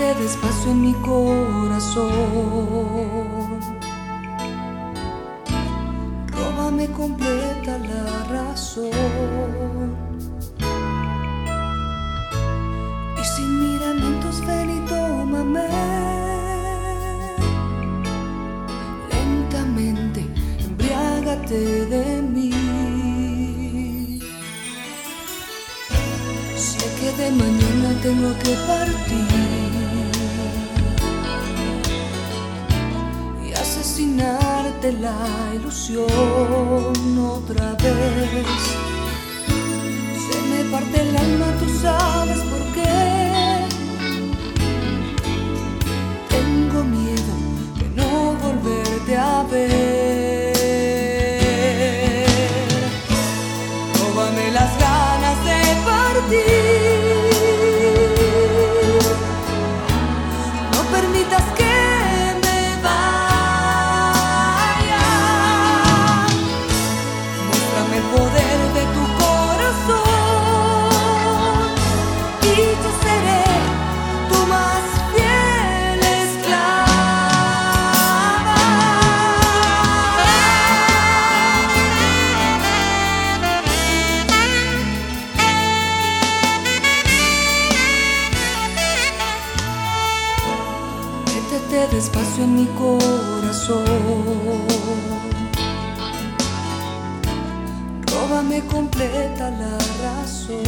despacio en mi corazón. Róbame completa la razón. Y sin miramientos ven y tómame. Lentamente embriágate de mí. Sé que de mañana tengo que partir y asesinarte la ilusión otra vez. Se me parte el alma, tú sabes por qué. Tengo miedo de no volverte a ver. Róbame las ganas de partir. No permitas que me vaya. Muéstrame el poder de tu corazón y yo seré tu más fiel esclava. Métete despacio en mi corazón. Róbame completa la razón.